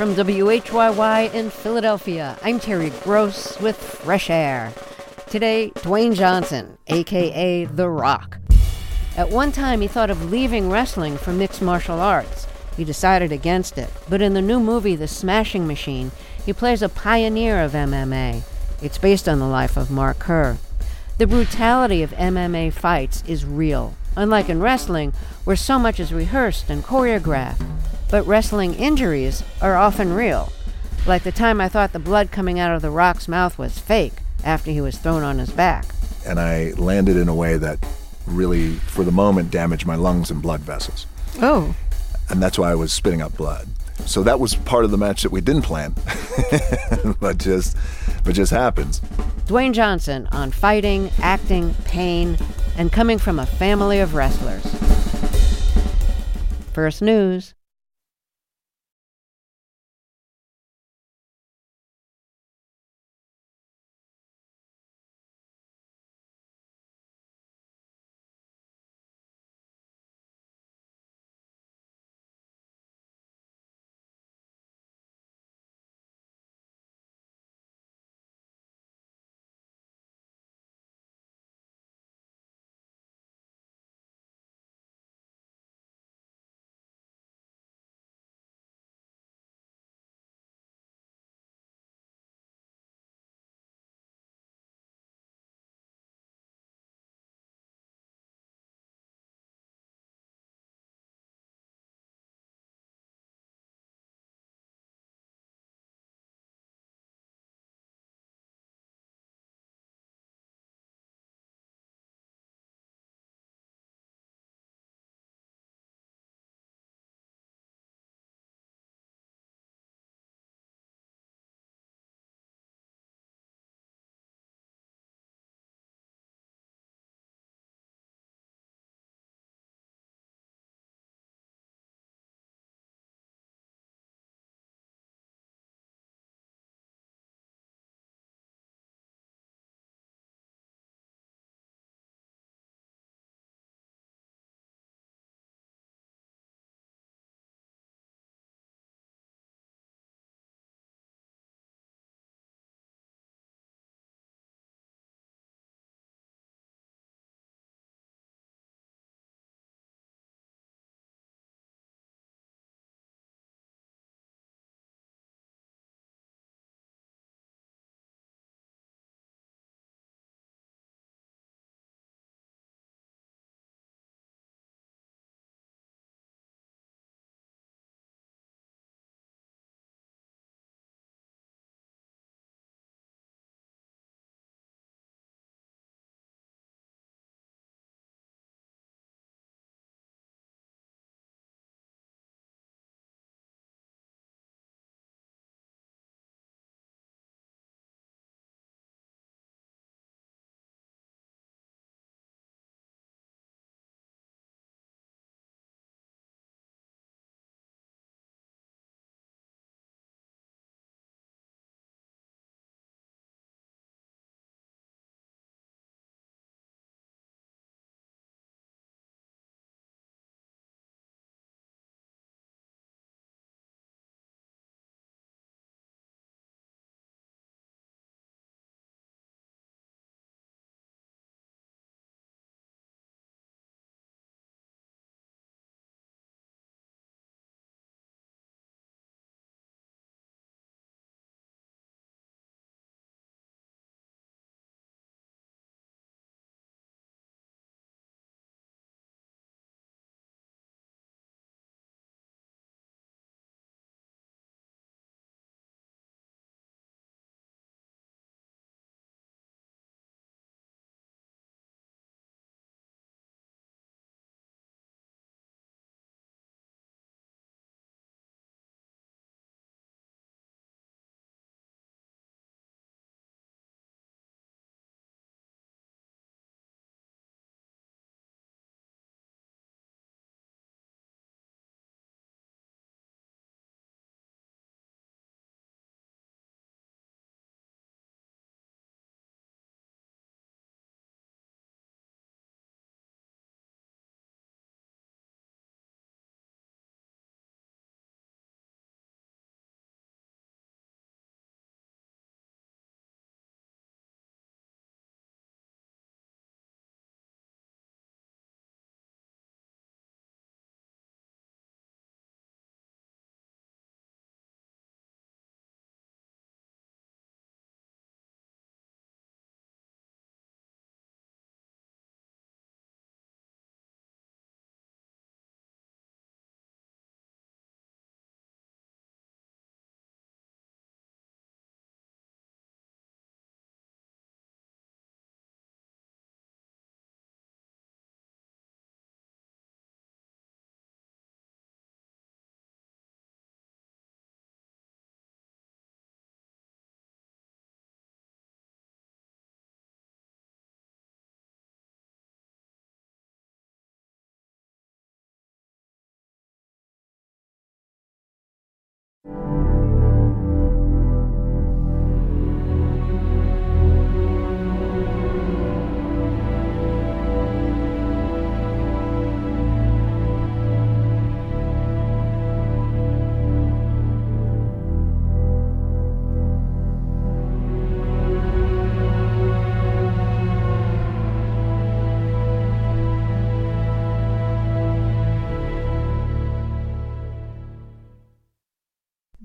from WHYY in Philadelphia, I'm Terry Gross with Fresh Air. Today, Dwayne Johnson, a.k.a. The Rock. At one time, he thought of leaving wrestling for mixed martial arts. He decided against it, but in the new movie, The Smashing Machine, he plays a pioneer of MMA. It's based on the life of Mark Kerr. The brutality of MMA fights is real, unlike in wrestling, where so much is rehearsed and choreographed. But wrestling injuries are often real, like the time I thought the blood coming out of The Rock's mouth was fake after he was thrown on his back. And I landed in a way that really, for the moment, damaged my lungs and blood vessels. Oh. And that's why I was spitting up blood. So that was part of the match that we didn't plan, but just happens. Dwayne Johnson on fighting, acting, pain, and coming from a family of wrestlers. First News.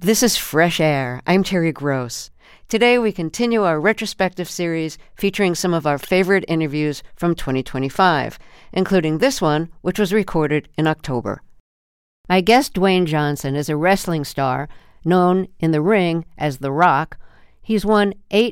This is Fresh Air. I'm Terry Gross. Today we continue our retrospective series featuring some of our favorite interviews from 2025, including this one, which was recorded in October. My guest, Dwayne Johnson, is a wrestling star known in the ring as The Rock. He's won 8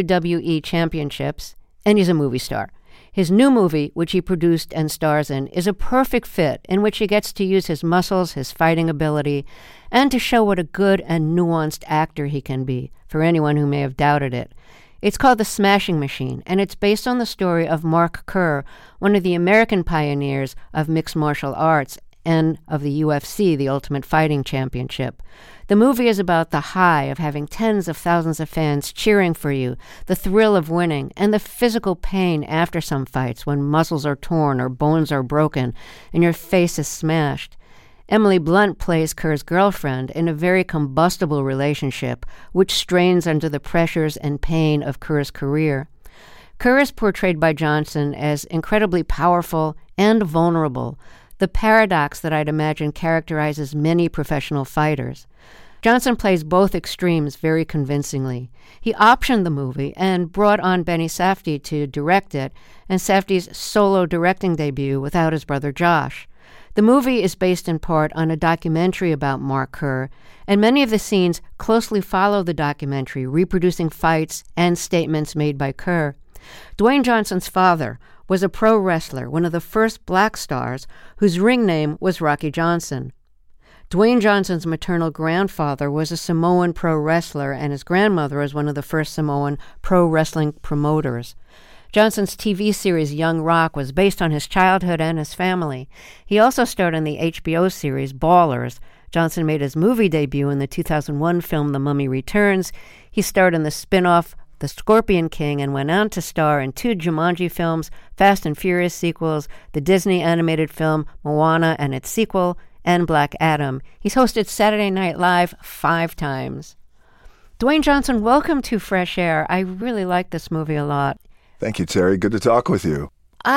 WWE championships, and he's a movie star. His new movie, which he produced and stars in, is a perfect fit in which he gets to use his muscles, his fighting ability, and to show what a good and nuanced actor he can be, for anyone who may have doubted it. It's called The Smashing Machine, and it's based on the story of Mark Kerr, one of the American pioneers of mixed martial arts and of the UFC, the Ultimate Fighting Championship. The movie is about the high of having tens of thousands of fans cheering for you, the thrill of winning, and the physical pain after some fights when muscles are torn or bones are broken and your face is smashed. Emily Blunt plays Kerr's girlfriend in a very combustible relationship, which strains under the pressures and pain of Kerr's career. Kerr is portrayed by Johnson as incredibly powerful and vulnerable, the paradox that I'd imagine characterizes many professional fighters. Johnson plays both extremes very convincingly. He optioned the movie and brought on Benny Safdie to direct it, and Safdie's solo directing debut without his brother Josh. The movie is based in part on a documentary about Mark Kerr, and many of the scenes closely follow the documentary, reproducing fights and statements made by Kerr. Dwayne Johnson's father was a pro wrestler, one of the first black stars, whose ring name was Rocky Johnson. Dwayne Johnson's maternal grandfather was a Samoan pro wrestler, and his grandmother was one of the first Samoan pro wrestling promoters. Johnson's TV series Young Rock was based on his childhood and his family. He also starred in the HBO series Ballers. Johnson made his movie debut in the 2001 film The Mummy Returns. He starred in the spin-off The Scorpion King and went on to star in 2 Jumanji films, Fast and Furious sequels, the Disney animated film Moana and its sequel, and Black Adam. He's hosted Saturday Night Live 5 times. Dwayne Johnson, welcome to Fresh Air. I really like this movie a lot. Thank you, Terry. Good to talk with you.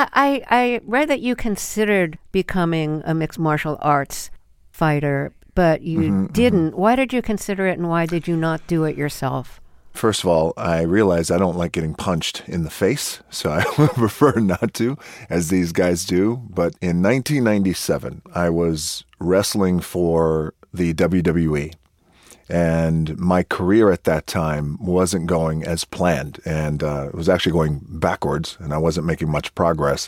I read that you considered becoming a mixed martial arts fighter, but you didn't. Why did you consider it, and why did you not do it yourself? First of all, I realize I don't like getting punched in the face, so I would prefer not to, as these guys do. But in 1997, I was wrestling for the WWE, and my career at that time wasn't going as planned, and it was actually going backwards, and I wasn't making much progress.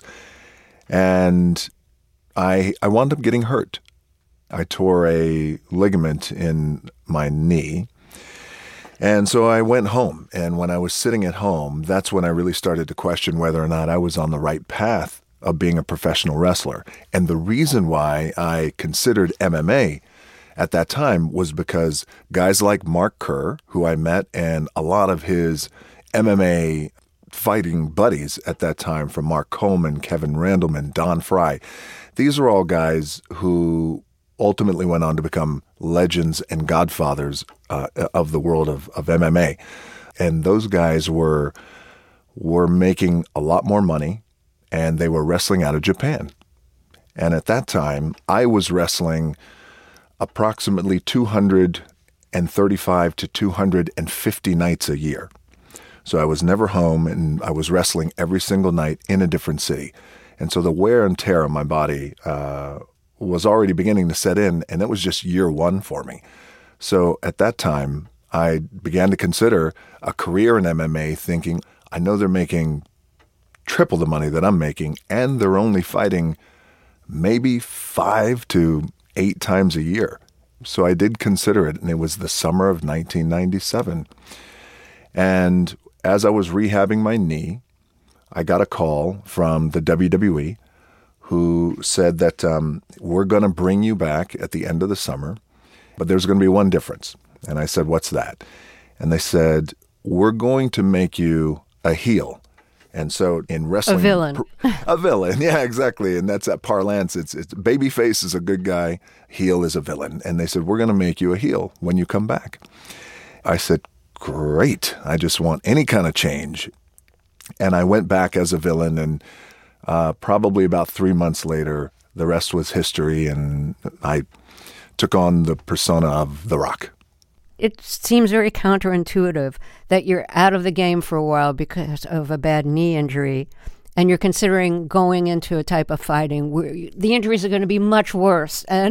And I wound up getting hurt. I tore a ligament in my knee. And so I went home, and when I was sitting at home, that's when I really started to question whether or not I was on the right path of being a professional wrestler. And the reason why I considered MMA at that time was because guys like Mark Kerr, who I met, and a lot of his MMA fighting buddies at that time, from Mark Coleman, Kevin Randleman, Don Fry, these are all guys who ultimately went on to become legends and godfathers of the world of MMA. And those guys were making a lot more money, and they were wrestling out of Japan. And at that time, I was wrestling approximately 235 to 250 nights a year. So I was never home, and I was wrestling every single night in a different city. And so the wear and tear on my body was already beginning to set in, and it was just year one for me. So at that time, I began to consider a career in MMA, thinking, I know they're making triple the money that I'm making, and they're only fighting maybe 5 to 8 times a year. So I did consider it, and it was the summer of 1997. And as I was rehabbing my knee, I got a call from the WWE, who said that we're going to bring you back at the end of the summer, but there's going to be one difference. And I said, what's that? And they said, we're going to make you a heel. And so in wrestling... A villain. A villain, yeah, exactly. And that's that parlance. It's babyface is a good guy, heel is a villain. And they said, we're going to make you a heel when you come back. I said, great. I just want any kind of change. And I went back as a villain, and probably about 3 months later, the rest was history, and I took on the persona of The Rock. It seems very counterintuitive that you're out of the game for a while because of a bad knee injury, and you're considering going into a type of fighting where the injuries are going to be much worse. And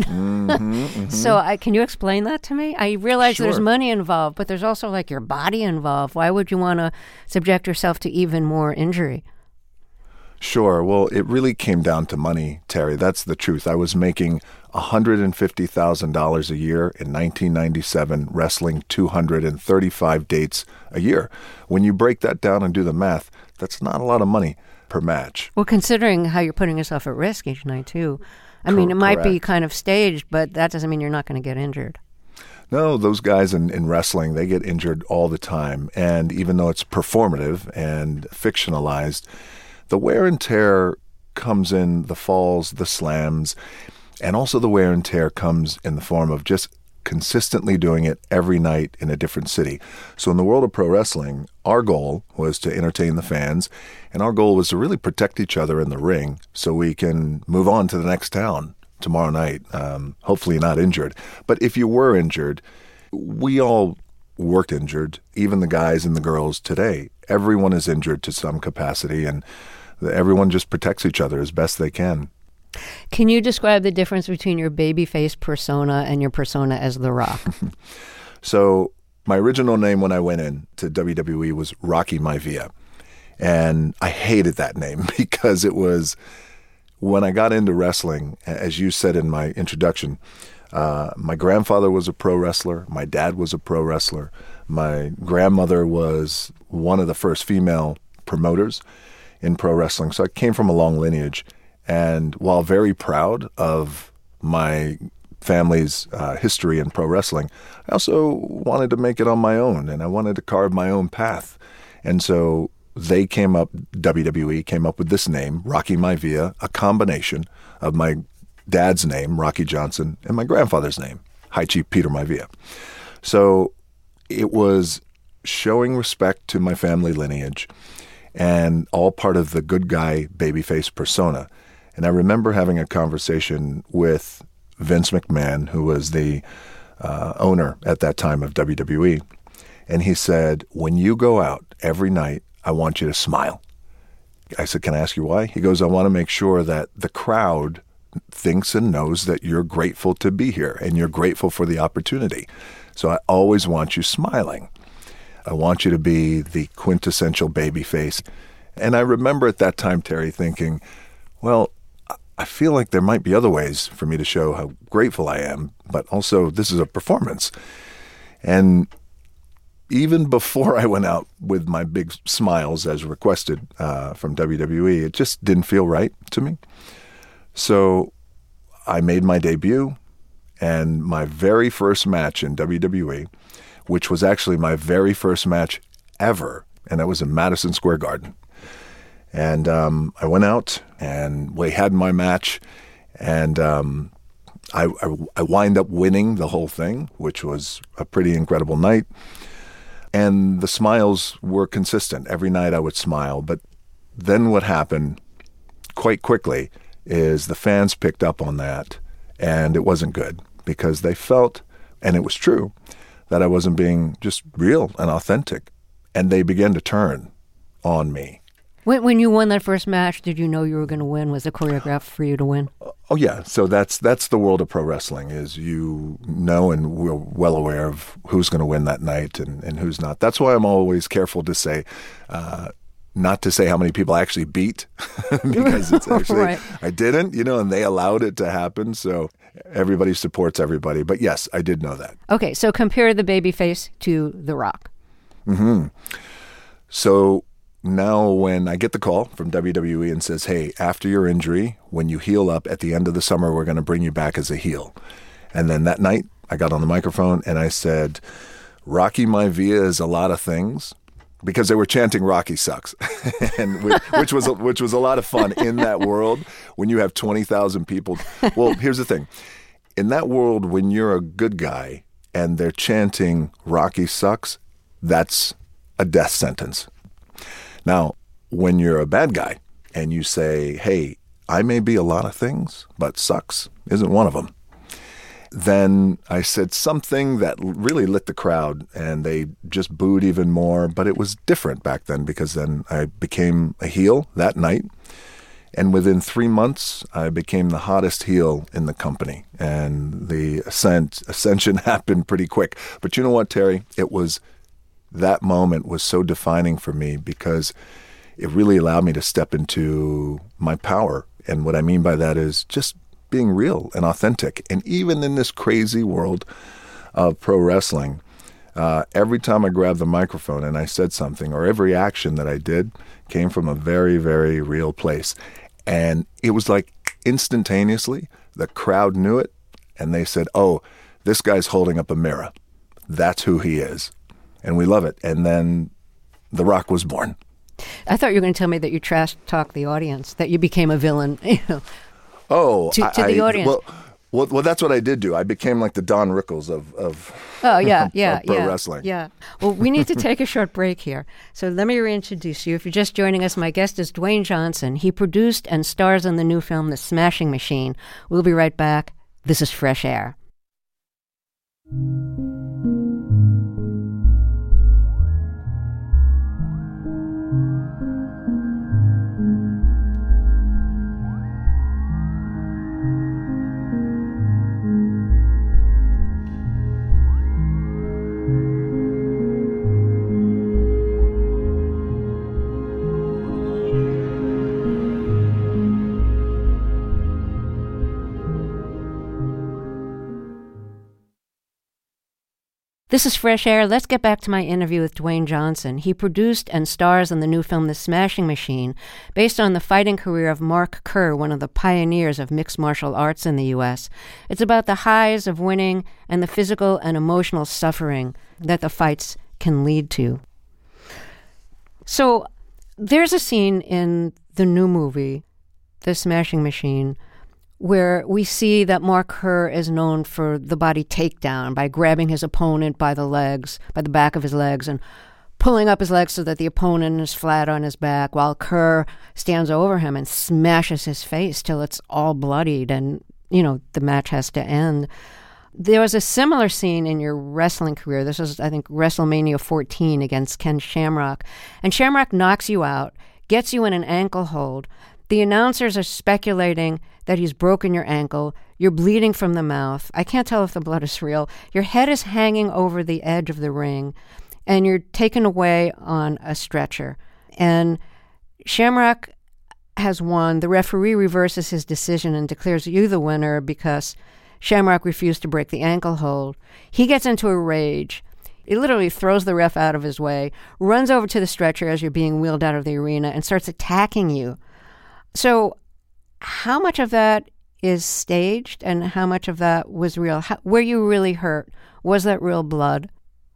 so can you explain that to me? I realize there's money involved, but there's also like your body involved. Why would you want to subject yourself to even more injury? Sure. Well, it really came down to money, Terry. That's the truth. I was making $150,000 a year in 1997, wrestling 235 dates a year. When you break that down and do the math, that's not a lot of money per match. Well, considering how you're putting yourself at risk each night, too. I mean, it might be kind of staged, but that doesn't mean you're not going to get injured. No, those guys in wrestling, they get injured all the time. And even though it's performative and fictionalized, the wear and tear comes in the falls, the slams, and also the wear and tear comes in the form of just consistently doing it every night in a different city. So in the world of pro wrestling, our goal was to entertain the fans, and our goal was to really protect each other in the ring so we can move on to the next town tomorrow night, hopefully not injured. But if you were injured, we all worked injured, even the guys and the girls today. Everyone is injured to some capacity, and everyone just protects each other as best they can. Can you describe the difference between your babyface persona and your persona as The Rock? So my original name when I went in to WWE was Rocky Maivia. And I hated that name because it was, when I got into wrestling, as you said in my introduction, my grandfather was a pro wrestler. My dad was a pro wrestler. My grandmother was one of the first female promoters in pro wrestling. So I came from a long lineage. And while very proud of my family's history in pro wrestling, I also wanted to make it on my own, and I wanted to carve my own path. And so WWE came up with this name, Rocky Maivia, a combination of my dad's name, Rocky Johnson, and my grandfather's name, High Chief Peter Maivia. So it was showing respect to my family lineage and all part of the good guy babyface persona. And I remember having a conversation with Vince McMahon, who was the owner at that time of WWE. And he said, when you go out every night, I want you to smile. I said, can I ask you why? He goes, I want to make sure that the crowd thinks and knows that you're grateful to be here and you're grateful for the opportunity. So I always want you smiling. I want you to be the quintessential babyface. And I remember at that time, Terry, thinking, well, I feel like there might be other ways for me to show how grateful I am, but also this is a performance. And even before I went out with my big smiles as requested from WWE, it just didn't feel right to me. So I made my debut, and my very first match in WWE, which was actually my very first match ever, and that was in Madison Square Garden. And I went out and we had my match, and I wind up winning the whole thing, which was a pretty incredible night. And the smiles were consistent. Every night I would smile. But then what happened quite quickly is the fans picked up on that, and it wasn't good because they felt, and it was true, that I wasn't being just real and authentic. And they began to turn on me. When you won that first match, did you know you were going to win? Was it choreographed for you to win? Oh, yeah. So that's the world of pro wrestling, is you know, and we're well aware of who's going to win that night and who's not. That's why I'm always careful to say, not to say how many people I actually beat, because it's actually, right. I didn't, and they allowed it to happen. So everybody supports everybody. But yes, I did know that. Okay, so compare the babyface to The Rock. Mm-hmm. So now when I get the call from WWE and says, hey, after your injury, when you heal up at the end of the summer, we're going to bring you back as a heel. And then that night I got on the microphone and I said, Rocky Maivia is a lot of things, because they were chanting Rocky sucks, and which was a lot of fun in that world when you have 20,000 people. Well, here's the thing. In that world, when you're a good guy and they're chanting Rocky sucks, that's a death sentence. Now, when you're a bad guy and you say, hey, I may be a lot of things, but sucks isn't one of them. then I said something that really lit the crowd, and they just booed even more. But it was different back then because then I became a heel that night. And within 3 months, I became the hottest heel in the company. And the ascension happened pretty quick. But you know what, Terry? That moment was so defining for me because it really allowed me to step into my power. And what I mean by that is just being real and authentic. And even in this crazy world of pro wrestling, every time I grabbed the microphone and I said something, or every action that I did came from a very, very real place. And it was like instantaneously, the crowd knew it, and they said, oh, this guy's holding up a mirror. That's who he is. And we love it. And then The Rock was born. I thought you were going to tell me that you trash-talked the audience, that you became a villain, to the audience. Well, that's what I did do. I became like the Don Rickles of pro wrestling. Yeah. Well, we need to take a short break here. So let me reintroduce you. If you're just joining us, my guest is Dwayne Johnson. He produced and stars in the new film, The Smashing Machine. We'll be right back. This is Fresh Air. This is Fresh Air. Let's get back to my interview with Dwayne Johnson. He produced and stars in the new film The Smashing Machine, based on the fighting career of Mark Kerr, one of the pioneers of mixed martial arts in the U.S. It's about the highs of winning and the physical and emotional suffering that the fights can lead to. So there's a scene in the new movie, The Smashing Machine, where we see that Mark Kerr is known for the body takedown by grabbing his opponent by the legs, by the back of his legs, and pulling up his legs so that the opponent is flat on his back, while Kerr stands over him and smashes his face till it's all bloodied and, the match has to end. There was a similar scene in your wrestling career. This was, I think, WrestleMania 14 against Ken Shamrock. And Shamrock knocks you out, gets you in an ankle hold. The announcers are speculating that he's broken your ankle. You're bleeding from the mouth. I can't tell if the blood is real. Your head is hanging over the edge of the ring, and you're taken away on a stretcher. And Shamrock has won. The referee reverses his decision and declares you the winner because Shamrock refused to break the ankle hold. He gets into a rage. He literally throws the ref out of his way, runs over to the stretcher as you're being wheeled out of the arena, and starts attacking you. So how much of that is staged and how much of that was real? Were you really hurt? Was that real blood?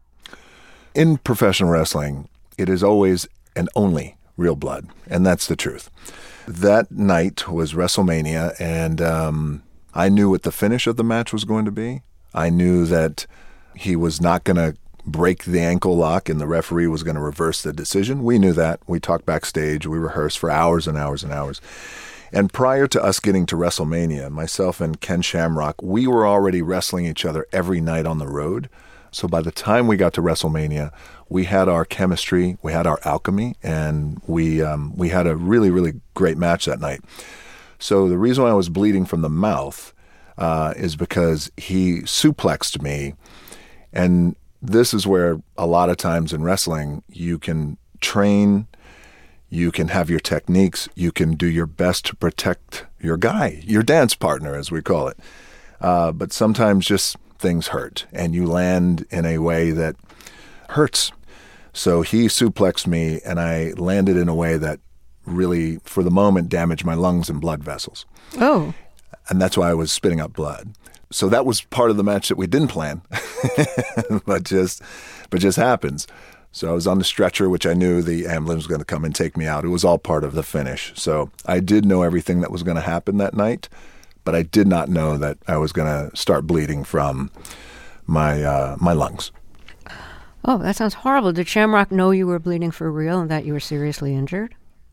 In professional wrestling, it is always and only real blood, and that's the truth. That night was WrestleMania, and I knew what the finish of the match was going to be. I knew that he was not going to break the ankle lock and the referee was going to reverse the decision. We knew that. We talked backstage. We rehearsed for hours and hours and hours. And prior to us getting to WrestleMania, myself and Ken Shamrock, we were already wrestling each other every night on the road. So by the time we got to WrestleMania, we had our chemistry, we had our alchemy, and we had a really, really great match that night. So the reason why I was bleeding from the mouth is because he suplexed me. And this is where a lot of times in wrestling, you can train, you can have your techniques, you can do your best to protect your guy, your dance partner, as we call it. But sometimes just things hurt, and you land in a way that hurts. So he suplexed me, and I landed in a way that really, for the moment, damaged my lungs and blood vessels. Oh. And that's why I was spitting up blood. So that was part of the match that we didn't plan, but just happens. So I was on the stretcher, which I knew the ambulance was going to come and take me out. It was all part of the finish. So I did know everything that was going to happen that night, but I did not know that I was going to start bleeding from my lungs. Oh, that sounds horrible. Did Shamrock know you were bleeding for real and that you were seriously injured?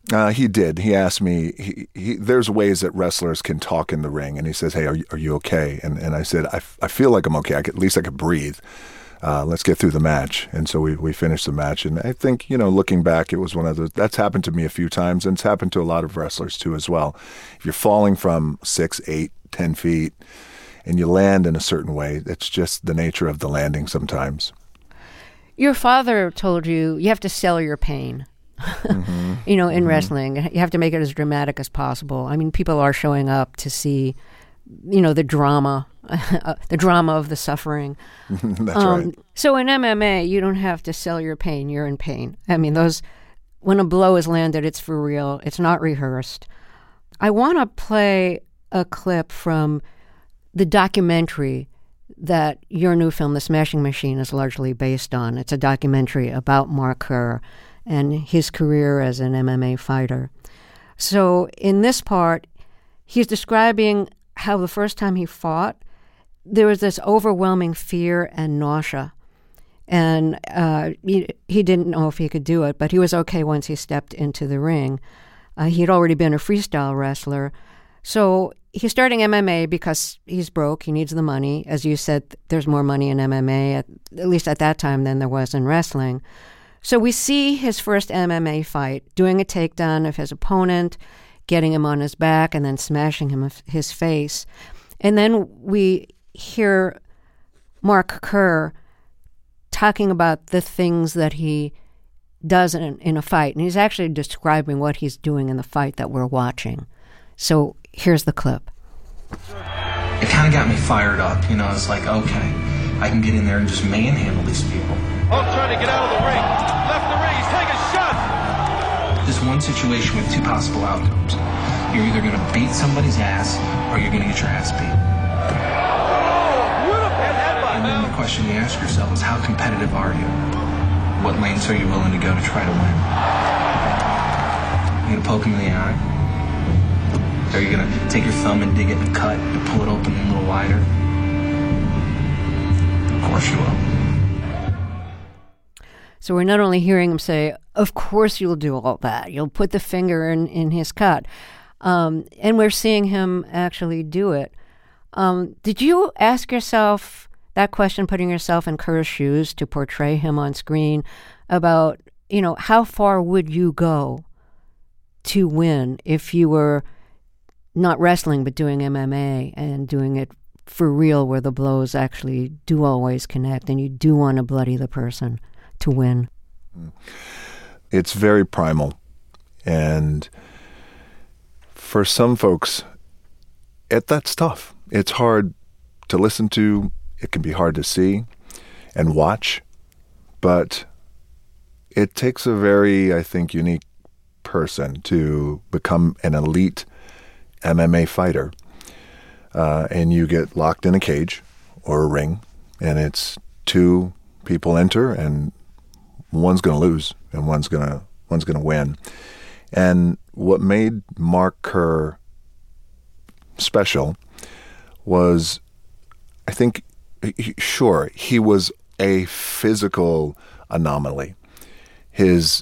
He did. He asked me, there's ways that wrestlers can talk in the ring. And he says, hey, are you okay? And I said, I feel like I'm okay. At least I could breathe. Let's get through the match. And so we finished the match. And I think, looking back, it was one of those, that's happened to me a few times. And it's happened to a lot of wrestlers too as well. If you're falling from 6, 8, 10 feet and you land in a certain way, it's just the nature of the landing sometimes. Your father told you have to sell your pain. Mm-hmm. In mm-hmm. wrestling, you have to make it as dramatic as possible. I mean, people are showing up to see, the drama, the drama of the suffering. That's right. So in MMA, you don't have to sell your pain. You're in pain. I mean, when a blow is landed, it's for real. It's not rehearsed. I want to play a clip from the documentary that your new film, The Smashing Machine, is largely based on. It's a documentary about Mark Kerr and his career as an MMA fighter. So in this part, he's describing how the first time he fought, there was this overwhelming fear and nausea. And he didn't know if he could do it, but he was okay once he stepped into the ring. He had already been a freestyle wrestler. So he's starting MMA because he's broke. He needs the money. As you said, there's more money in MMA, at least at that time, than there was in wrestling. So we see his first MMA fight, doing a takedown of his opponent, getting him on his back, and then smashing him his face. And then we hear Mark Kerr talking about the things that he does in a fight. And he's actually describing what he's doing in the fight that we're watching. So here's the clip. It kind of got me fired up. It's like, okay, I can get in there and just manhandle these people. Oh, trying to get out of the ring. Left the ring. He's taking a shot. There's one situation with two possible outcomes. You're either going to beat somebody's ass or you're going to get your ass beat. And then the question you ask yourself is, how competitive are you? What lengths are you willing to go to try to win? You going to poke him in the eye? Are you going to take your thumb and dig it in the cut and pull it open a little wider? Of course you will. So we're not only hearing him say, of course you'll do all that. You'll put the finger in his cut. And we're seeing him actually do it. Did you ask yourself that question, putting yourself in Kerr's shoes to portray him on screen, about, how far would you go to win if you were not wrestling but doing MMA and doing it for real, where the blows actually do always connect and you do want to bloody the person to win? It's very primal. And for some folks, that's tough. It's hard to listen to. It can be hard to see and watch. But it takes a very, I think, unique person to become an elite MMA fighter. And you get locked in a cage or a ring, and it's two people enter, and one's going to lose and one's going to win. And what made Mark Kerr special was, I think, sure, he was a physical anomaly. His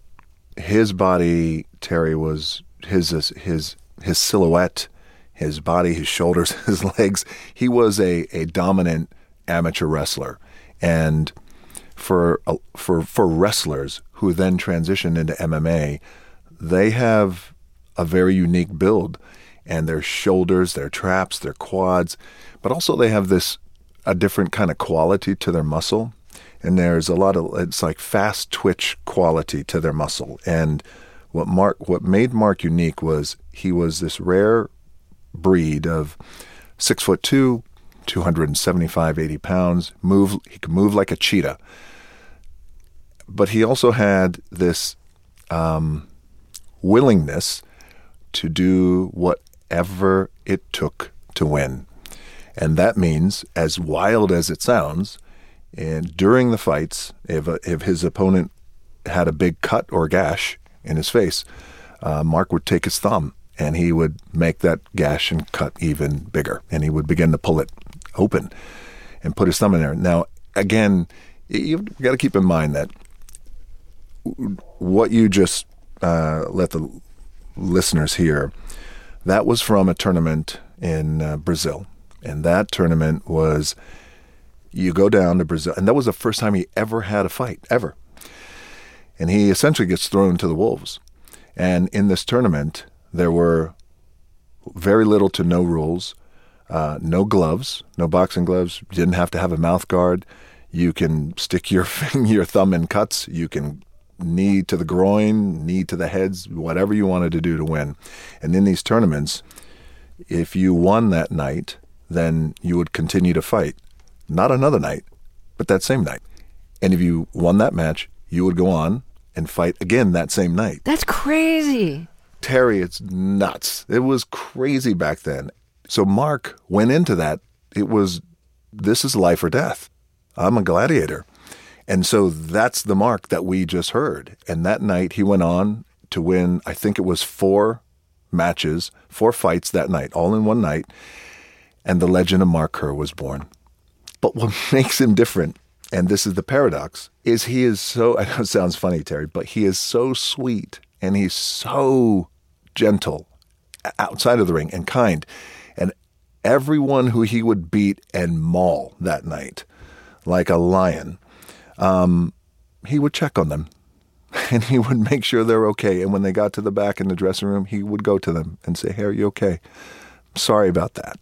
body, Terry, was his silhouette, his body, his shoulders, his legs. He was a dominant amateur wrestler. And for wrestlers who then transition into MMA, they have a very unique build, and their shoulders, their traps, their quads, but also they have a different kind of quality to their muscle. And there's it's like fast twitch quality to their muscle. And what made Mark unique was he was this rare breed of 6'2", 275, 80 pounds. He could move like a cheetah. But he also had this willingness to do whatever it took to win. And that means, as wild as it sounds, and during the fights, if his opponent had a big cut or gash in his face, Mark would take his thumb and he would make that gash and cut even bigger. And he would begin to pull it open and put his thumb in there. Now, again, you've got to keep in mind that what you just let the listeners hear, that was from a tournament in Brazil. And that tournament was, you go down to Brazil, and that was the first time he ever had a fight, ever. And he essentially gets thrown to the wolves. And in this tournament, there were very little to no rules, no gloves, no boxing gloves. You didn't have to have a mouth guard. You can stick your thumb in cuts. You can knee to the groin, knee to the heads, whatever you wanted to do to win. And in these tournaments, if you won that night, then you would continue to fight. Not another night, but that same night. And if you won that match, you would go on and fight again that same night. That's crazy. Terry, it's nuts. It was crazy back then. So Mark went into that. This is life or death. I'm a gladiator. And so that's the Mark that we just heard. And that night he went on to win, I think it was 4 matches, 4 fights that night, all in one night. And the legend of Mark Kerr was born. But what makes him different, and this is the paradox, is he is so, I know it sounds funny, Terry, but he is so sweet and he's so gentle outside of the ring and kind. And everyone who he would beat and maul that night, like a lion, he would check on them and he would make sure they're okay. And when they got to the back in the dressing room, he would go to them and say, "Hey, are you okay? Sorry about that."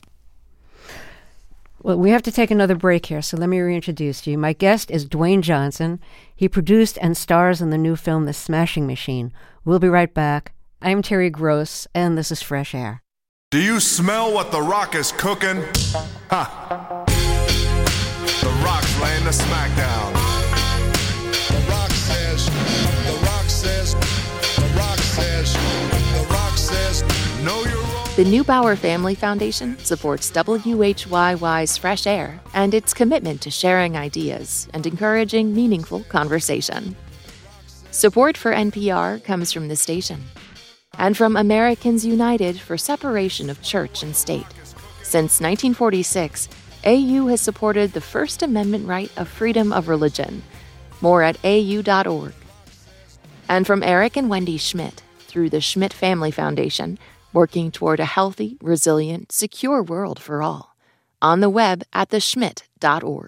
Well, we have to take another break here, so let me reintroduce you. My guest is Dwayne Johnson. He produced and stars in the new film The Smashing Machine. We'll be right back. I'm Terry Gross, and this is Fresh Air. Do you smell what The Rock is cooking? Ha! The Rock's laying the smackdown. The Rock says, The Rock says, The Rock says, The Rock says, know your role. The Neubauer Family Foundation supports WHYY's Fresh Air and its commitment to sharing ideas and encouraging meaningful conversation. Support for NPR comes from the station and from Americans United for Separation of Church and State. Since 1946, AU has supported the First Amendment right of freedom of religion. More at au.org. And from Eric and Wendy Schmidt through the Schmidt Family Foundation, working toward a healthy, resilient, secure world for all. On the web at theschmidt.org.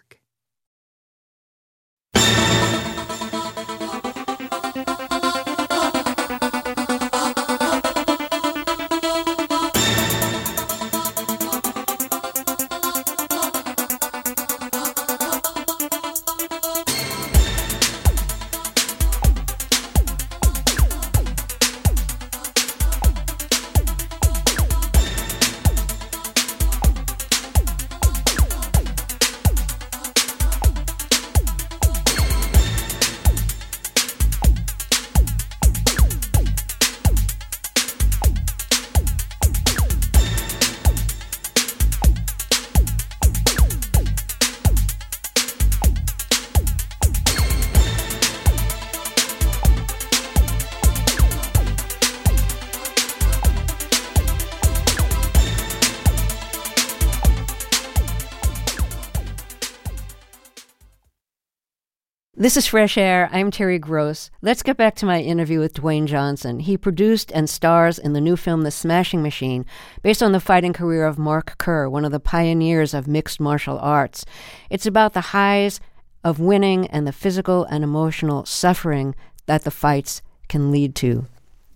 This is Fresh Air. I'm Terry Gross. Let's get back to my interview with Dwayne Johnson. He produced and stars in the new film The Smashing Machine, based on the fighting career of Mark Kerr, one of the pioneers of mixed martial arts. It's about the highs of winning and the physical and emotional suffering that the fights can lead to.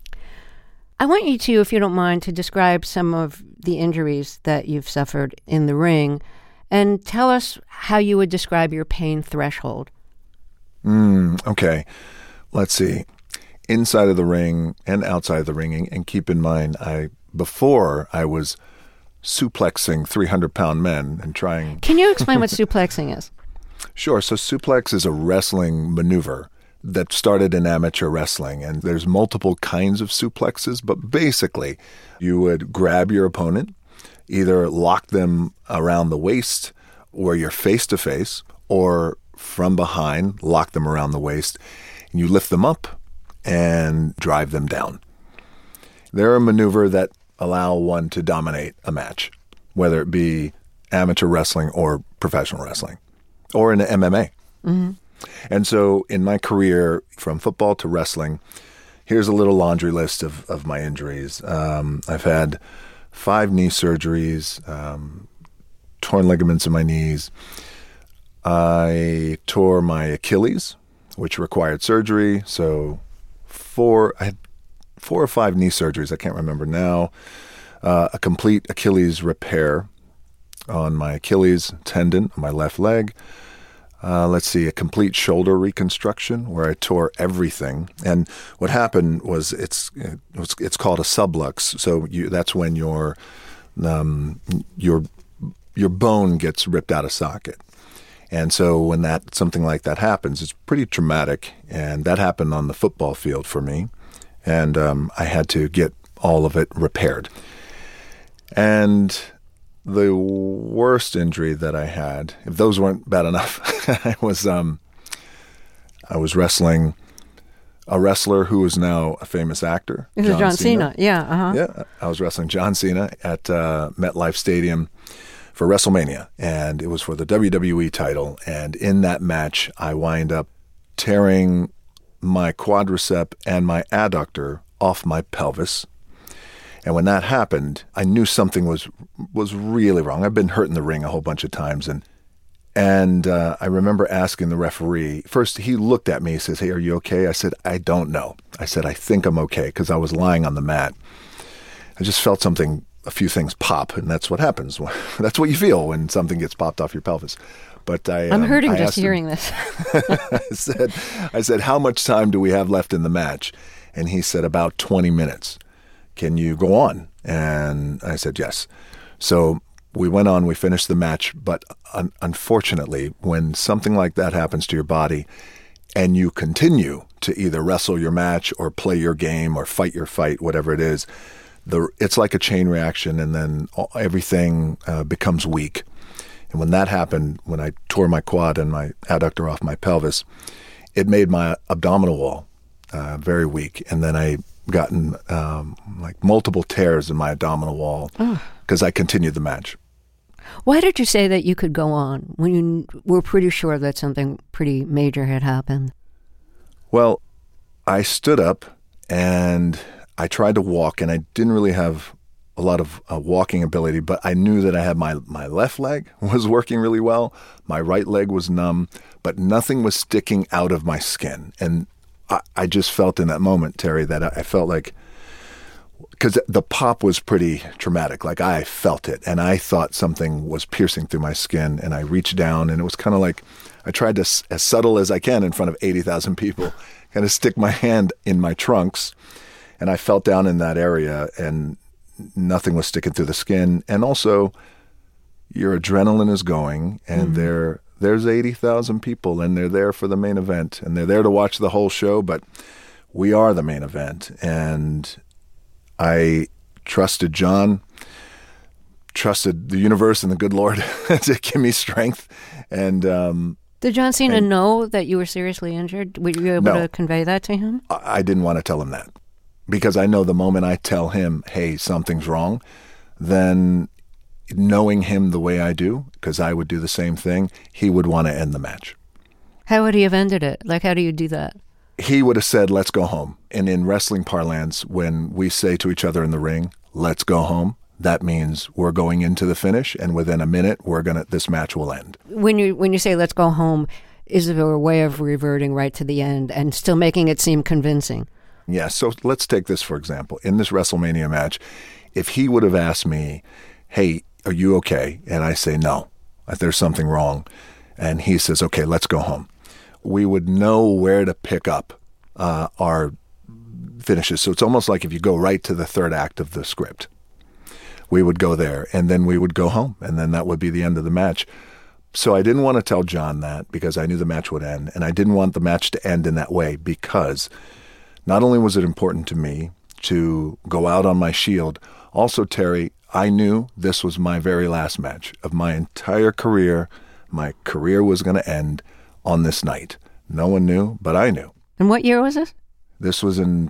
I want you to, if you don't mind, to describe some of the injuries that you've suffered in the ring and tell us how you would describe your pain threshold. Okay. Let's see. Inside of the ring and outside of the ring, and keep in mind, before I was suplexing 300-pound men and trying... Can you explain what suplexing is? Sure. So suplex is a wrestling maneuver that started in amateur wrestling, and there's multiple kinds of suplexes, but basically you would grab your opponent, either lock them around the waist where you're face-to-face, or from behind, lock them around the waist, and you lift them up and drive them down. They're a maneuver that allow one to dominate a match, whether it be amateur wrestling or professional wrestling, or in MMA. Mm-hmm. And so in my career, from football to wrestling, here's a little laundry list of my injuries. I've had 5 knee surgeries, torn ligaments in my knees. I tore my Achilles, which required surgery. So I had 4 or 5 knee surgeries. I can't remember now. A complete Achilles repair on my Achilles tendon on my left leg. A complete shoulder reconstruction where I tore everything. And what happened was it's called a sublux. So that's when your bone gets ripped out of socket. And so when something like that happens, it's pretty traumatic. And that happened on the football field for me. And I had to get all of it repaired. And the worst injury that I had, if those weren't bad enough, I was wrestling a wrestler who is now a famous actor. This is John Cena. Yeah, uh-huh. Yeah, I was wrestling John Cena at MetLife Stadium for WrestleMania, and it was for the WWE title. And in that match, I wind up tearing my quadricep and my adductor off my pelvis. And when that happened, I knew something was really wrong. I've been hurt in the ring a whole bunch of times. And I remember asking the referee, first he looked at me, he says, "Hey, are you okay?" I said, "I don't know." I said, "I think I'm okay," because I was lying on the mat. I just felt a few things pop, and that's what happens. That's what you feel when something gets popped off your pelvis. But I'm hurting just hearing this. I said, "How much time do we have left in the match?" And he said, "About 20 minutes. Can you go on?" And I said, "Yes." So we went on, we finished the match, but unfortunately, when something like that happens to your body and you continue to either wrestle your match or play your game or fight your fight, whatever it is, it's like a chain reaction, and then everything becomes weak. And when that happened, when I tore my quad and my adductor off my pelvis, it made my abdominal wall very weak. And then I gotten multiple tears in my abdominal wall because I continued the match. Why did you say that you could go on when you were pretty sure that something pretty major had happened? Well, I stood up and I tried to walk, and I didn't really have a lot of walking ability, but I knew that I had my left leg was working really well. My right leg was numb, but nothing was sticking out of my skin. And I just felt in that moment, Terry, that I felt like, because the pop was pretty traumatic, like I felt it, and I thought something was piercing through my skin, and I reached down, and it was kind of like I tried to, as subtle as I can in front of 80,000 people, kind of stick my hand in my trunks, and I felt down in that area, and nothing was sticking through the skin. And also, your adrenaline is going, and there's 80,000 people, and they're there for the main event, and they're there to watch the whole show, but we are the main event. And I trusted John, trusted the universe and the good Lord to give me strength. And did John Cena know that you were seriously injured? Were you able to convey that to him? I didn't want to tell him that, because I know the moment I tell him, hey, something's wrong, then knowing him the way I do, because I would do the same thing, he would want to end the match. How would he have ended it? Like, how do you do that? He would have said, "Let's go home." And in wrestling parlance, when we say to each other in the ring, "Let's go home," that means we're going into the finish, and within a minute, this match will end. When you say "let's go home," is there a way of reverting right to the end and still making it seem convincing? Yeah, so let's take this for example. In this WrestleMania match, if he would have asked me, "Hey, are you okay?" And I say, "No, there's something wrong," and he says, "Okay, let's go home," we would know where to pick up our finishes. So it's almost like if you go right to the third act of the script, we would go there, and then we would go home, and then that would be the end of the match. So I didn't want to tell John that, because I knew the match would end, and I didn't want the match to end in that way, because not only was it important to me to go out on my shield, also, Terry, I knew this was my very last match of my entire career. My career was going to end on this night. No one knew, but I knew. And what year was this? This was in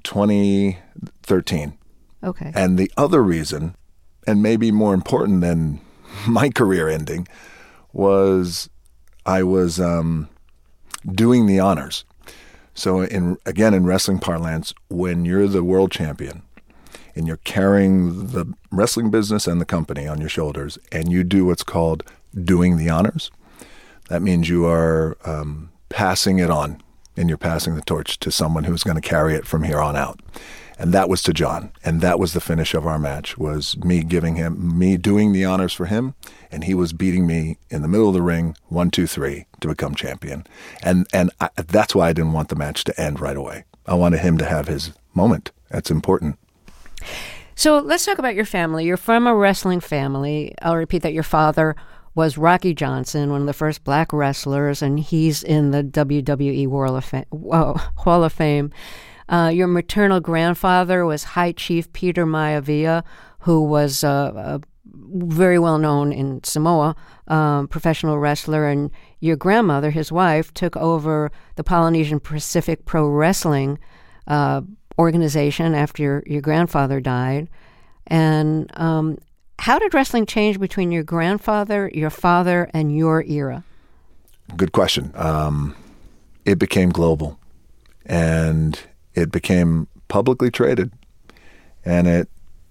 2013. Okay. And the other reason, and maybe more important than my career ending, was I was doing the honors. So in wrestling parlance, when you're the world champion and you're carrying the wrestling business and the company on your shoulders and you do what's called doing the honors, that means you are passing it on and you're passing the torch to someone who's going to carry it from here on out. And that was to John. And that was the finish of our match, was me doing the honors for him, and he was beating me in the middle of the ring, 1, 2, 3, to become champion. And that's why I didn't want the match to end right away. I wanted him to have his moment. That's important. So let's talk about your family. You're from a wrestling family. I'll repeat that your father was Rocky Johnson, one of the first black wrestlers, and he's in the WWE Hall of Fame. Your maternal grandfather was High Chief Peter Maivia, who was very well known in Samoa, professional wrestler. And your grandmother, his wife, took over the Polynesian Pacific Pro Wrestling organization after your grandfather died. And how did wrestling change between your grandfather, your father, and your era? Good question. It became global, and it became publicly traded, and it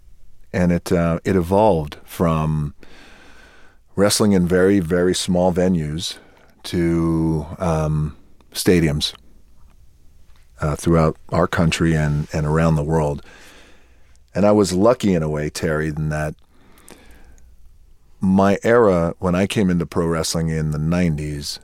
evolved from wrestling in very, very small venues to stadiums throughout our country and around the world. And I was lucky in a way, Terry, in that my era, when I came into pro wrestling in the 90s,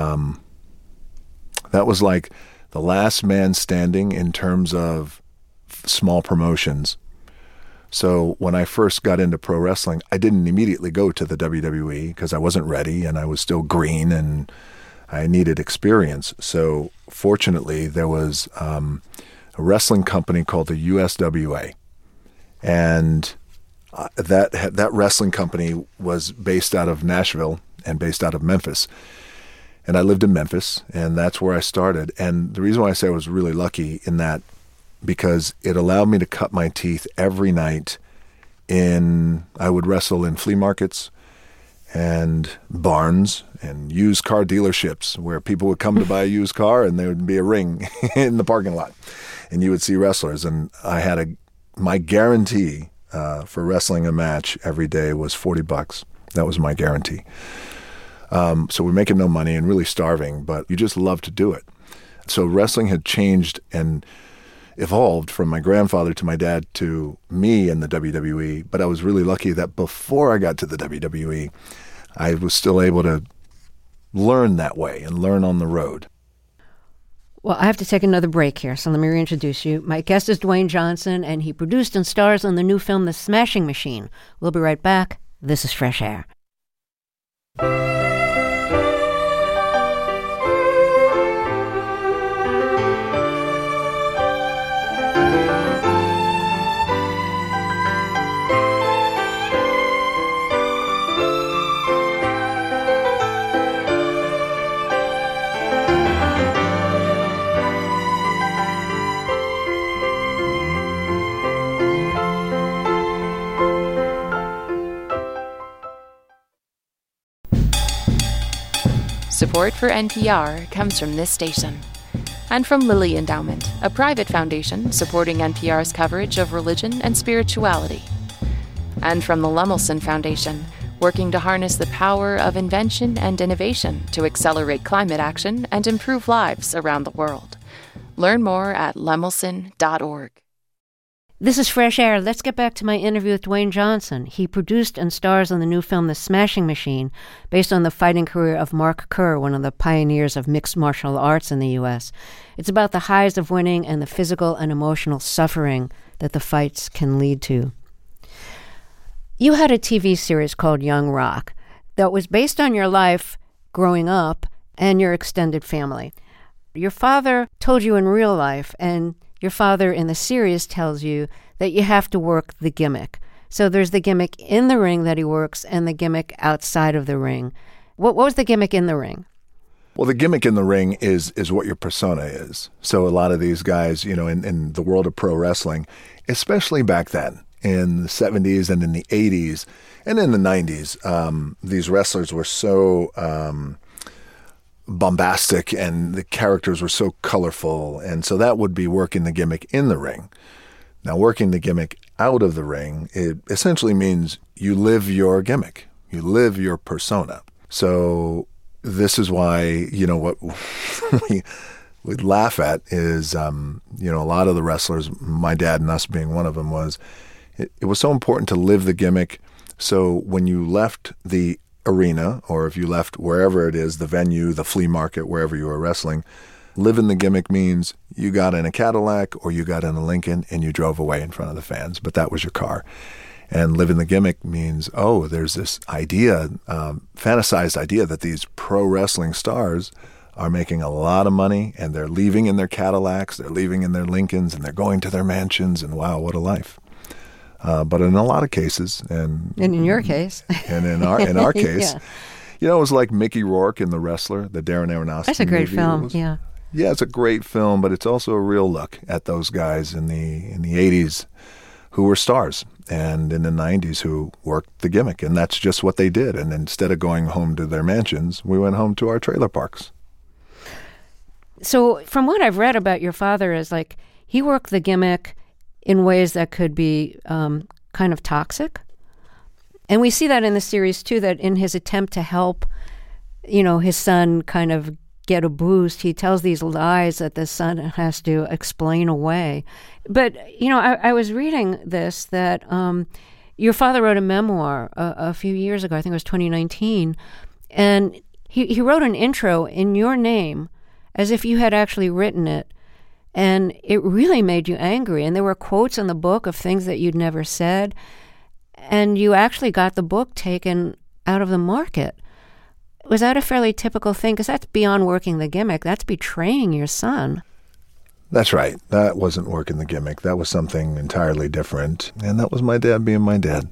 that was like the last man standing in terms of small promotions. So when I first got into pro wrestling, I didn't immediately go to the WWE because I wasn't ready and I was still green and I needed experience. So fortunately, there was a wrestling company called the USWA. And that wrestling company was based out of Nashville and based out of Memphis. And I lived in Memphis, and that's where I started. And the reason why I say I was really lucky in that, because it allowed me to cut my teeth every night I would wrestle in flea markets and barns and used car dealerships where people would come to buy a used car and there would be a ring in the parking lot and you would see wrestlers. And I had my guarantee for wrestling a match every day was $40. That was my guarantee. So we're making no money and really starving, but you just love to do it. So wrestling had changed and evolved from my grandfather to my dad to me in the WWE, but I was really lucky that before I got to the WWE, I was still able to learn that way and learn on the road. Well, I have to take another break here, so let me reintroduce you. My guest is Dwayne Johnson, and he produced and stars in the new film The Smashing Machine. We'll be right back. This is Fresh Air. Support for NPR comes from this station and from Lilly Endowment, a private foundation supporting NPR's coverage of religion and spirituality, and from the Lemelson Foundation, working to harness the power of invention and innovation to accelerate climate action and improve lives around the world. Learn more at lemelson.org. This is Fresh Air. Let's get back to my interview with Dwayne Johnson. He produced and stars in the new film The Smashing Machine, based on the fighting career of Mark Kerr, one of the pioneers of mixed martial arts in the U.S. It's about the highs of winning and the physical and emotional suffering that the fights can lead to. You had a TV series called Young Rock that was based on your life growing up and your extended family. Your father told you in real life, and your father in the series tells you, that you have to work the gimmick. So there's the gimmick in the ring that he works and the gimmick outside of the ring. What was the gimmick in the ring? Well, the gimmick in the ring is what your persona is. So a lot of these guys, in the world of pro wrestling, especially back then, in the 70s and in the 80s and in the 90s, these wrestlers were so bombastic and the characters were so colorful. And so that would be working the gimmick in the ring. Now, working the gimmick out of the ring, it essentially means you live your gimmick. You live your persona. So this is why, what we'd laugh at is, a lot of the wrestlers, my dad and us being one of them, was it was so important to live the gimmick. So when you left the arena, or if you left wherever it is, the venue, the flea market, wherever you were wrestling, living the gimmick means you got in a Cadillac or you got in a Lincoln and you drove away in front of the fans, but that was your car. And living the gimmick means, there's this idea, fantasized idea that these pro wrestling stars are making a lot of money and they're leaving in their Cadillacs, they're leaving in their Lincolns, and they're going to their mansions, and wow, what a life. But in a lot of cases, and in your case, and in our case, it was like Mickey Rourke in The Wrestler, the Darren Aronofsky. That's a great movie. film. Yeah, it's a great film, but it's also a real look at those guys in the 80s who were stars, and in the 90s who worked the gimmick, and that's just what they did. And instead of going home to their mansions, we went home to our trailer parks. So from what I've read about your father is like he worked the gimmick in ways that could be kind of toxic. And we see that in the series too, that in his attempt to help, his son kind of get a boost, he tells these lies that the son has to explain away. But, I was reading this, that your father wrote a memoir a few years ago, I think it was 2019, and he wrote an intro in your name as if you had actually written it. And it really made you angry. And there were quotes in the book of things that you'd never said. And you actually got the book taken out of the market. Was that a fairly typical thing? Because that's beyond working the gimmick. That's betraying your son. That's right. That wasn't working the gimmick. That was something entirely different. And that was my dad being my dad.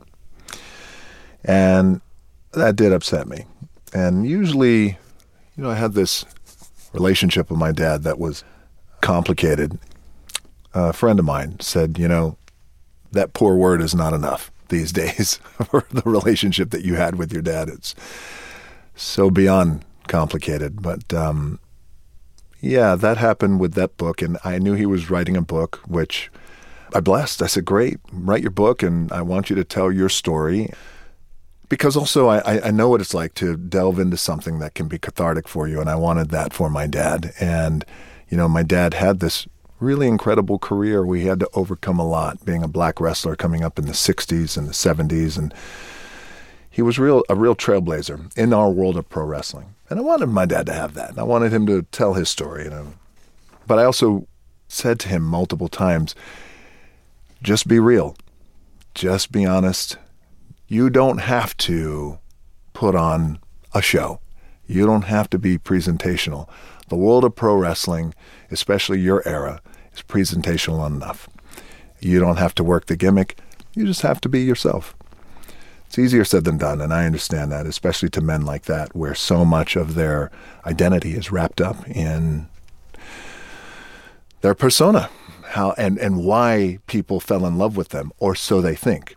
And that did upset me. And usually, I had this relationship with my dad that was complicated. A friend of mine said, that poor word is not enough these days for the relationship that you had with your dad. It's so beyond complicated. But that happened with that book. And I knew he was writing a book, which I blessed. I said, great, write your book, and I want you to tell your story. Because also I know what it's like to delve into something that can be cathartic for you, and I wanted that for my dad. And, my dad had this really incredible career. We had to overcome a lot, being a black wrestler coming up in the 60s and the 70s, and he was a real trailblazer in our world of pro wrestling. And I wanted my dad to have that, and I wanted him to tell his story. But I also said to him multiple times, just be real. Just be honest. You don't have to put on a show. You don't have to be presentational. The world of pro wrestling, especially your era, is presentational enough. You don't have to work the gimmick. You just have to be yourself. It's easier said than done, and I understand that, especially to men like that, where so much of their identity is wrapped up in their persona, how and why people fell in love with them, or so they think.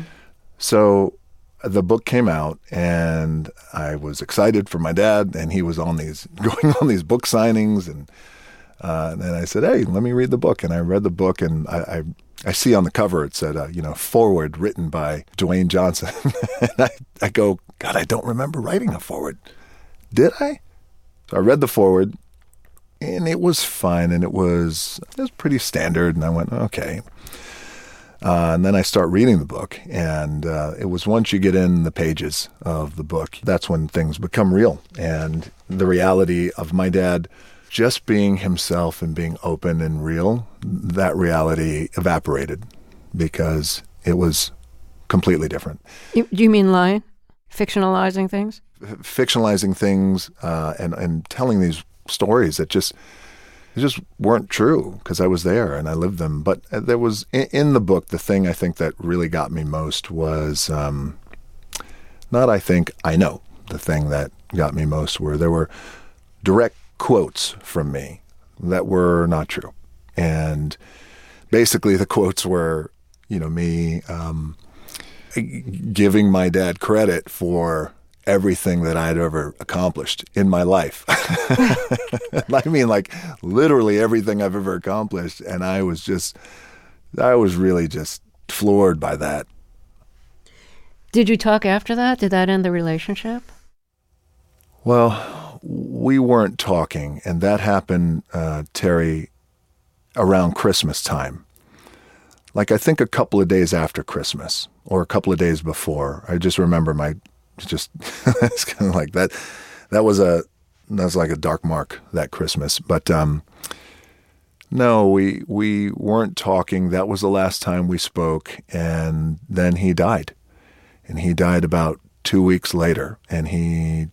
So the book came out, and I was excited for my dad, and he was going on these book signings, and then I said, hey, let me read the book. And I read the book, and I see on the cover it said, forward written by Dwayne Johnson. And I go, God, I don't remember writing a forward. Did I? So I read the forward, and it was fine, and it was pretty standard, and I went, okay. And then I start reading the book, and it was once you get in the pages of the book, that's when things become real. And the reality of my dad just being himself and being open and real, that reality evaporated because it was completely different. Do you mean lying? Fictionalizing things? Fictionalizing things and telling these stories that just weren't true because I was there and I lived them. But there was, in the book, the thing I think that really got me most was, I know the thing that got me most were there were direct quotes from me that were not true. And basically the quotes were, me giving my dad credit for everything that I'd ever accomplished in my life. I mean, like literally everything I've ever accomplished. And I was really just floored by that. Did you talk after that? Did that end the relationship? Well, we weren't talking, and that happened, Terry, around Christmas time. Like I think a couple of days after Christmas or a couple of days before. I just remember it's kind of like that. That was like a dark mark that Christmas. But no, we weren't talking. That was the last time we spoke, and then he died. And he died about 2 weeks later, and he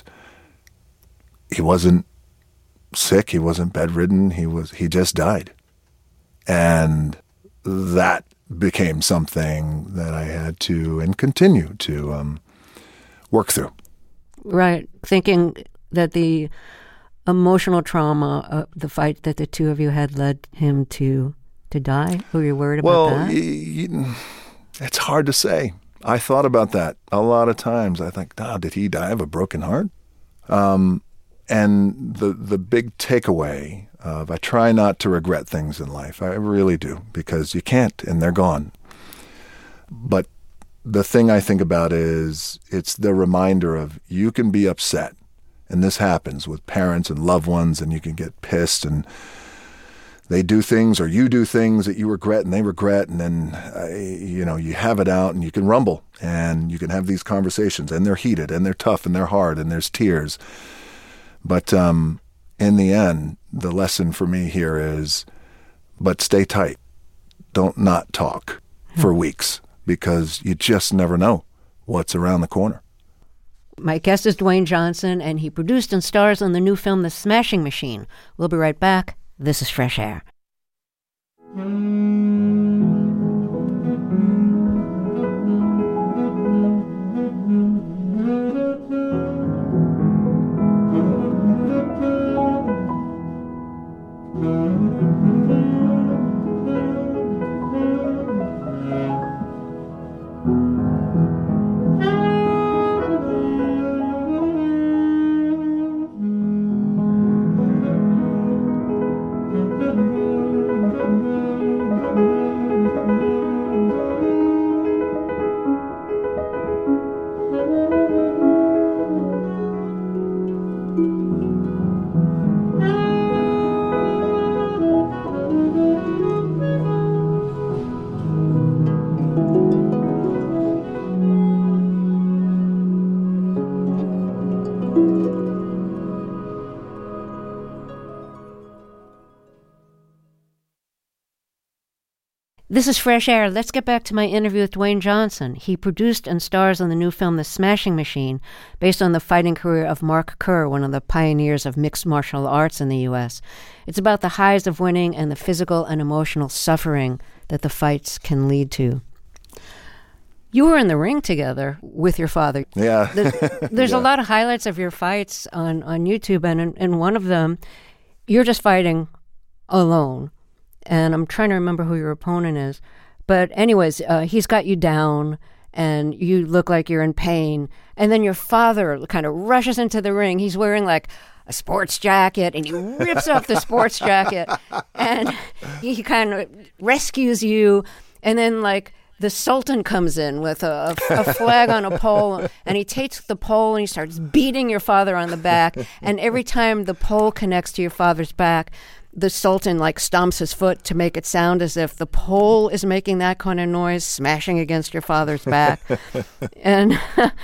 wasn't sick. He wasn't bedridden. He just died. And that became something that I had to and continue to work through. Right. Thinking that the emotional trauma, the fight that the two of you had led him to die? Were you worried about that? It's hard to say. I thought about that a lot of times. I think, did he die of a broken heart? And the big takeaway of I try not to regret things in life. I really do, because you can't, and they're gone. But the thing I think about is it's the reminder of you can be upset, and this happens with parents and loved ones, and you can get pissed, and they do things or you do things that you regret and they regret, and then you have it out and you can rumble and you can have these conversations, and they're heated and they're tough and they're hard and there's tears. But in the end, the lesson for me here is, but stay tight. Don't not talk for weeks, because you just never know what's around the corner. My guest is Dwayne Johnson, and he produced and stars in the new film The Smashing Machine. We'll be right back. This is Fresh Air. This is Fresh Air. Let's get back to my interview with Dwayne Johnson. He produced and stars in the new film The Smashing Machine, based on the fighting career of Mark Kerr, one of the pioneers of mixed martial arts in the U.S. It's about the highs of winning and the physical and emotional suffering that the fights can lead to. You were in the ring together with your father. Yeah. There's a lot of highlights of your fights on YouTube, and in one of them, you're just fighting alone. And I'm trying to remember who your opponent is. But anyways, he's got you down, and you look like you're in pain. And then your father kind of rushes into the ring. He's wearing like a sports jacket, and he rips off the sports jacket. And he kind of rescues you. And then like the Sultan comes in with a flag on a pole, and he takes the pole and he starts beating your father on the back. And every time the pole connects to your father's back, the Sultan like stomps his foot to make it sound as if the pole is making that kind of noise, smashing against your father's back. and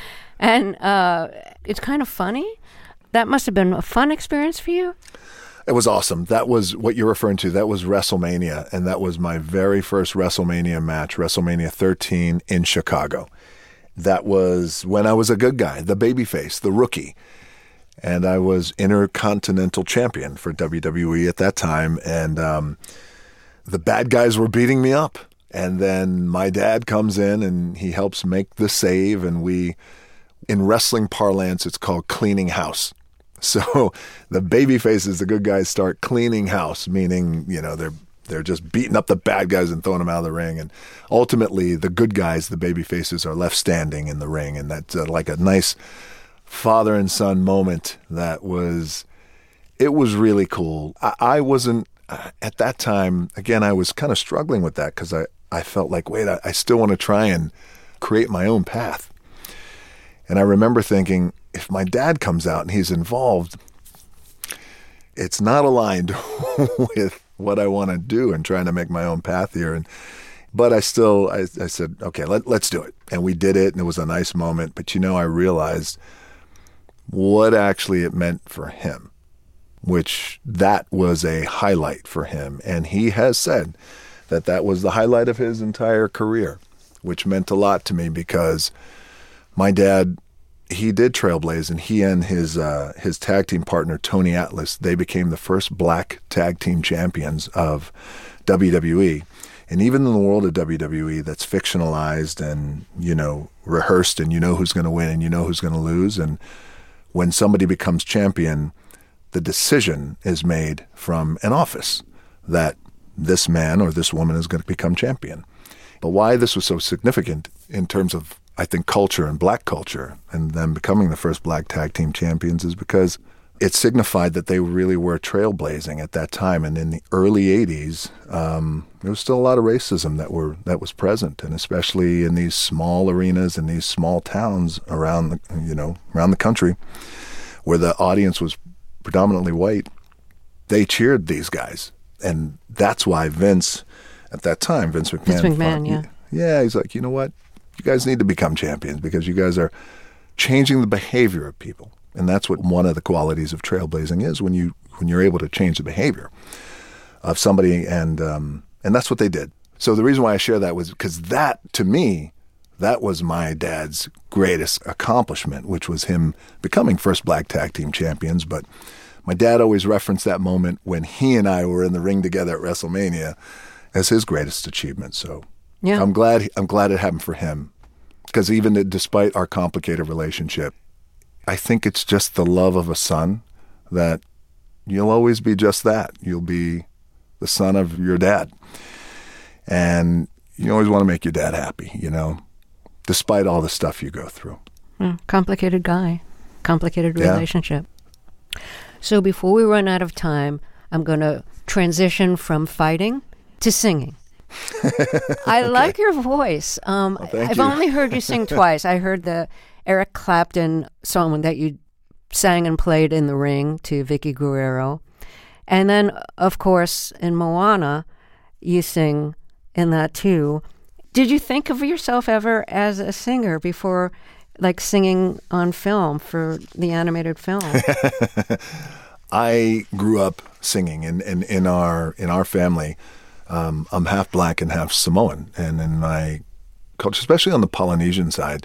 it's kind of funny. That must have been a fun experience for you. It was awesome. That was what you're referring to. That was WrestleMania, and that was my very first WrestleMania match, WrestleMania 13 in Chicago. That was when I was a good guy, the babyface, the rookie. And I was Intercontinental Champion for WWE at that time. And the bad guys were beating me up. And then my dad comes in and he helps make the save. And we, in wrestling parlance, it's called cleaning house. So the baby faces, the good guys, start cleaning house, meaning, they're just beating up the bad guys and throwing them out of the ring. And ultimately, the good guys, the baby faces, are left standing in the ring. And that's like a nice father and son moment that it was really cool. I wasn't, at that time, again, I was kind of struggling with that because I felt like, wait, I still want to try and create my own path. And I remember thinking, if my dad comes out and he's involved, it's not aligned with what I want to do and trying to make my own path here. But I said, okay, let's do it. And we did it, and it was a nice moment. But, I realized what actually it meant for him, which that was a highlight for him. And he has said that was the highlight of his entire career, which meant a lot to me because my dad, he did trailblaze, and he and his tag team partner, Tony Atlas, they became the first black tag team champions of WWE. And even in the world of WWE that's fictionalized and, rehearsed, and who's going to win and who's going to lose. And when somebody becomes champion, the decision is made from an office that this man or this woman is going to become champion. But why this was so significant in terms of, I think, culture and black culture and them becoming the first black tag team champions is because it signified that they really were trailblazing at that time. And in the early 80s, there was still a lot of racism that was present, and especially in these small arenas and these small towns around the country where the audience was predominantly white. They cheered these guys. And that's why Vince McMahon, yeah, he's like, you know what? You guys need to become champions because you guys are changing the behavior of people. And that's what one of the qualities of trailblazing is, when you're able to change the behavior of somebody, and that's what they did. So the reason why I share that was because that, to me, that was my dad's greatest accomplishment, which was him becoming first black tag team champions. But my dad always referenced that moment when he and I were in the ring together at WrestleMania as his greatest achievement. So yeah. I'm glad it happened for him, because even despite our complicated relationship, I think it's just the love of a son that you'll always be just that. You'll be the son of your dad. And you always want to make your dad happy, despite all the stuff you go through. Complicated guy, complicated relationship. So before we run out of time, I'm going to transition from fighting to singing. I like your voice. I've only heard you sing twice. I heard the Eric Clapton song that you sang and played in the ring to Vicky Guerrero. And then, of course, in Moana, you sing in that too. Did you think of yourself ever as a singer before, like singing on film for the animated film? I grew up singing, and in our family, I'm half black and half Samoan. And in my culture, especially on the Polynesian side,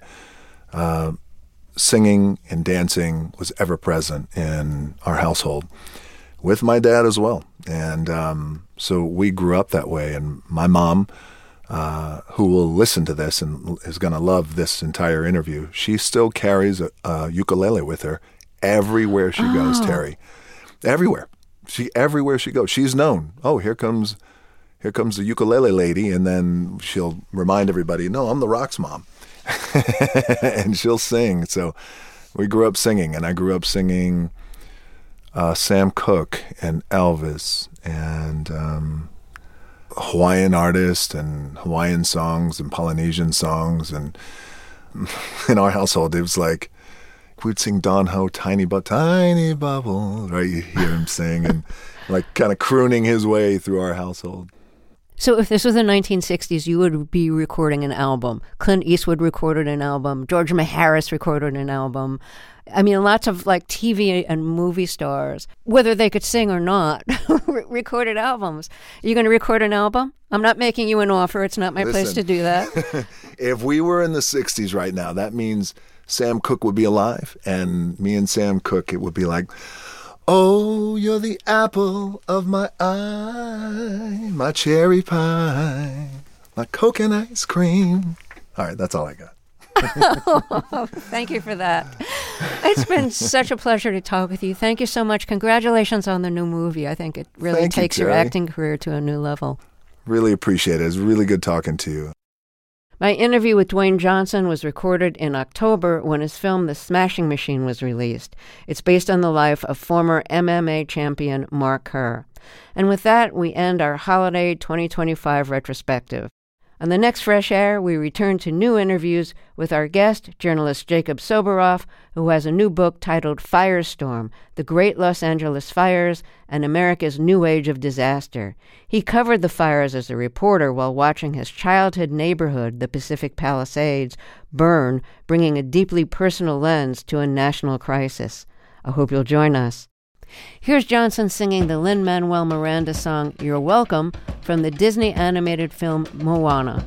singing and dancing was ever present in our household, with my dad as well. And so we grew up that way. And my mom, who will listen to this and is going to love this entire interview, she still carries a ukulele with her everywhere she goes, Terry. Everywhere. Everywhere she goes. She's known. Oh, here comes the ukulele lady, and then she'll remind everybody, no, I'm the Rock's mom. And she'll sing. So we grew up singing, and I grew up singing Sam Cooke and Elvis and Hawaiian artists and Hawaiian songs and Polynesian songs. And in our household, it was like we'd sing Don Ho, Tiny Bubble, right? You hear him sing and like kind of crooning his way through our household. So if this was the 1960s, you would be recording an album. Clint Eastwood recorded an album. George Maharis recorded an album. I mean, lots of like TV and movie stars, whether they could sing or not, recorded albums. Are you going to record an album? I'm not making you an offer. It's not my place to do that. If we were in the 60s right now, that means Sam Cooke would be alive. And me and Sam Cooke, it would be like, oh, you're the apple of my eye, my cherry pie, my Coke and ice cream. All right, that's all I got. Oh, thank you for that. It's been such a pleasure to talk with you. Thank you so much. Congratulations on the new movie. I think it really takes your acting career to a new level. Really appreciate it. It's really good talking to you. My interview with Dwayne Johnson was recorded in October when his film The Smashing Machine was released. It's based on the life of former MMA champion Mark Kerr. And with that, we end our holiday 2025 retrospective. On the next Fresh Air, we return to new interviews with our guest, journalist Jacob Soboroff, who has a new book titled Firestorm, The Great Los Angeles Fires and America's New Age of Disaster. He covered the fires as a reporter while watching his childhood neighborhood, the Pacific Palisades, burn, bringing a deeply personal lens to a national crisis. I hope you'll join us. Here's Johnson singing the Lin-Manuel Miranda song, You're Welcome, from the Disney animated film Moana.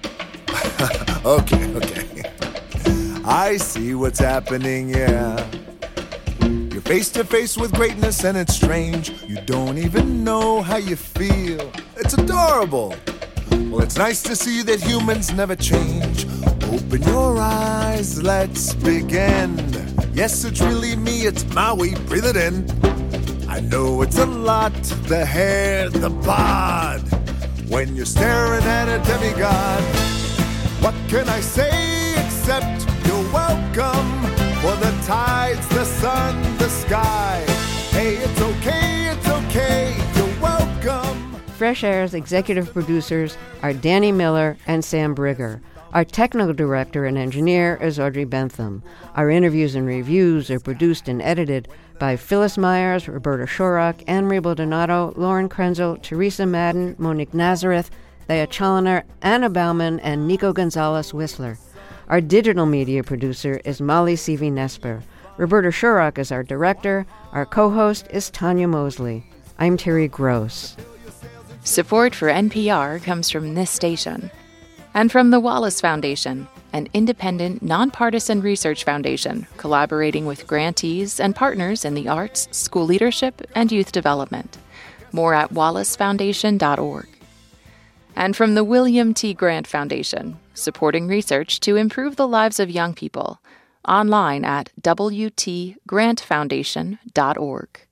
Okay. I see what's happening, yeah. You're face to face with greatness and it's strange. You don't even know how you feel. It's adorable. Well, it's nice to see that humans never change. Open your eyes, let's begin. Yes, it's really me, it's Maui, breathe it in. I know it's a lot, the hair, the bod. When you're staring at a demigod, what can I say except you're welcome? For the tides, the sun, the sky. Hey, it's okay, you're welcome. Fresh Air's executive producers are Danny Miller and Sam Brigger. Our technical director and engineer is Audrey Bentham. Our interviews and reviews are produced and edited by Phyllis Myers, Roberta Shorrock, Anne-Marie Baldonado, Lauren Krenzel, Teresa Madden, Monique Nazareth, Thea Challoner, Anna Bauman, and Nico Gonzalez Whistler. Our digital media producer is Molly Seavey-Nesper. Roberta Shorrock is our director. Our co-host is Tanya Mosley. I'm Terry Gross. Support for NPR comes from this station and from the Wallace Foundation, an independent, nonpartisan research foundation collaborating with grantees and partners in the arts, school leadership, and youth development. More at wallacefoundation.org. And from the William T. Grant Foundation, supporting research to improve the lives of young people, online at wtgrantfoundation.org.